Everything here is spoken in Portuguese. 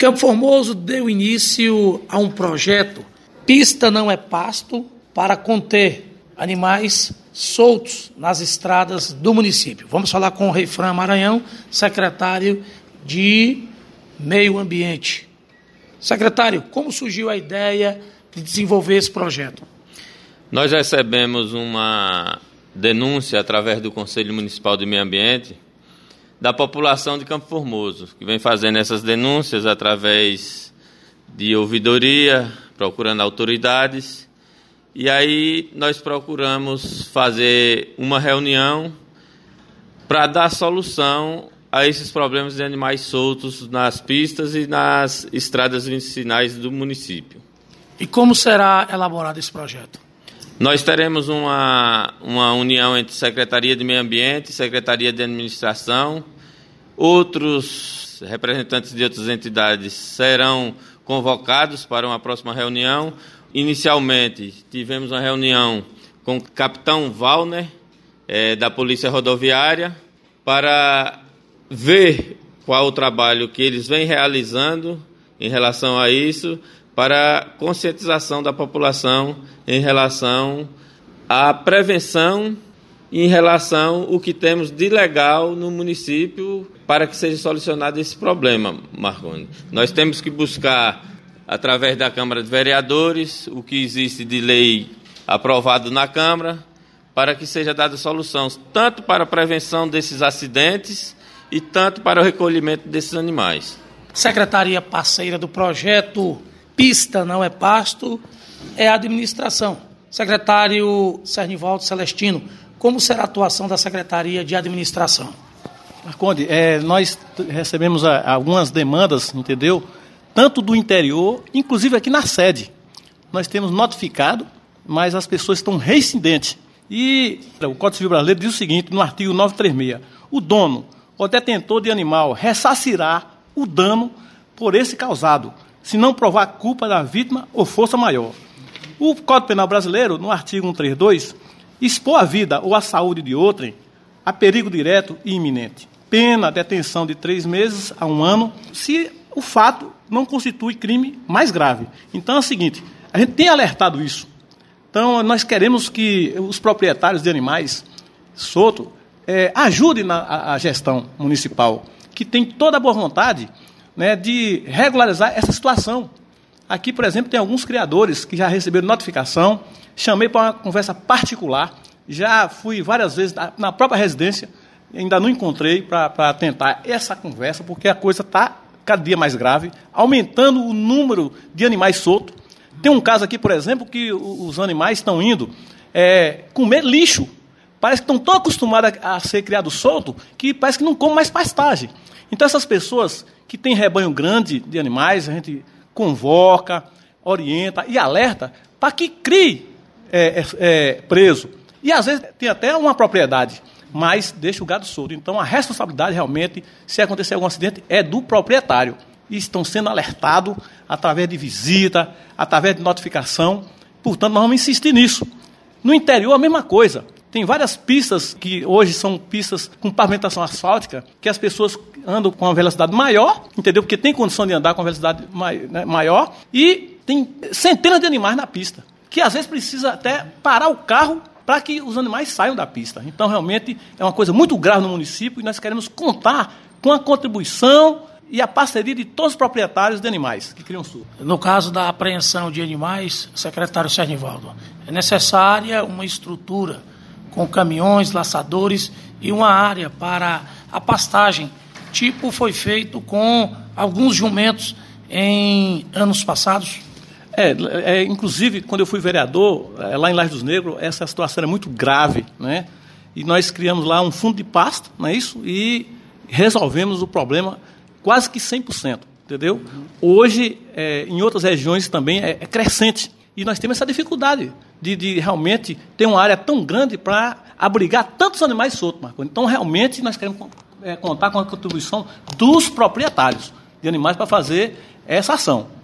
Campo Formoso deu início a um projeto Pista Não é Pasto para conter animais soltos nas estradas do município. Vamos falar com o Reifran Maranhão, secretário de Meio Ambiente. Secretário, como surgiu a ideia de desenvolver esse projeto? Nós recebemos uma denúncia através do Conselho Municipal de Meio Ambiente da população de Campo Formoso, que vem fazendo essas denúncias através de ouvidoria, procurando autoridades. E aí nós procuramos fazer uma reunião para dar solução a esses problemas de animais soltos nas pistas e nas estradas vicinais do município. E como será elaborado esse projeto? Nós teremos uma união entre Secretaria de Meio Ambiente e Secretaria de Administração. Outros representantes de outras entidades serão convocados para uma próxima reunião. Inicialmente, tivemos uma reunião com o capitão Valner, da Polícia Rodoviária, para ver qual o trabalho que eles vêm realizando em relação a isso, para a conscientização da população em relação à prevenção e em relação ao que temos de legal no município para que seja solucionado esse problema, Marconi. Nós temos que buscar, através da Câmara de Vereadores, o que existe de lei aprovado na Câmara, para que seja dada solução, tanto para a prevenção desses acidentes e tanto para o recolhimento desses animais. Secretaria parceira do projeto Pista Não é Pasto é a administração. Secretário Sernivaldo Celestino, como será a atuação da Secretaria de Administração? Marconde, nós recebemos algumas demandas, entendeu? Tanto do interior, inclusive aqui na sede. Nós temos notificado, mas as pessoas estão reincidentes. E o Código Civil Brasileiro diz o seguinte, no artigo 936, o dono ou detentor de animal ressarcirá o dano por esse causado, se não provar culpa da vítima ou força maior. O Código Penal Brasileiro, no artigo 132, expor a vida ou a saúde de outrem a perigo direto e iminente. Pena, detenção de 3 meses a 1 ano, se o fato não constitui crime mais grave. Então é o seguinte, a gente tem alertado isso. Então nós queremos que os proprietários de animais soltos ajudem a gestão municipal, que tem toda a boa vontade, né, de regularizar essa situação. Aqui, por exemplo, tem alguns criadores que já receberam notificação, chamei para uma conversa particular, já fui várias vezes na própria residência, ainda não encontrei para tentar essa conversa, porque a coisa está cada dia mais grave, aumentando o número de animais soltos. Tem um caso aqui, por exemplo, que os animais estão indo comer lixo. Parece que estão tão acostumados a ser criados soltos que parece que não comem mais pastagem. Então, essas pessoas que têm rebanho grande de animais, a gente convoca, orienta e alerta para que crie preso. E, às vezes, tem até uma propriedade, mas deixa o gado solto. Então, a responsabilidade, realmente, se acontecer algum acidente, é do proprietário. E estão sendo alertados através de visita, através de notificação. Portanto, nós vamos insistir nisso. No interior, a mesma coisa. Tem várias pistas que hoje são pistas com pavimentação asfáltica, que as pessoas andam com uma velocidade maior, entendeu? Porque tem condição de andar com uma velocidade maior, e tem centenas de animais na pista, que às vezes precisa até parar o carro para que os animais saiam da pista. Então, realmente, é uma coisa muito grave no município e nós queremos contar com a contribuição e a parceria de todos os proprietários de animais que criam surto. No caso da apreensão de animais, secretário Sernivaldo, é necessária uma estrutura com caminhões, laçadores e uma área para a pastagem, tipo foi feito com alguns jumentos em anos passados? Inclusive, quando eu fui vereador, lá em Laje dos Negros, essa situação era muito grave, né? E nós criamos lá um fundo de pasto, não é isso? E resolvemos o problema quase que 100%, entendeu? Hoje, em outras regiões também é crescente. E nós temos essa dificuldade de realmente ter uma área tão grande para abrigar tantos animais soltos, Marconi. Então, realmente, nós queremos contar com a contribuição dos proprietários de animais para fazer essa ação.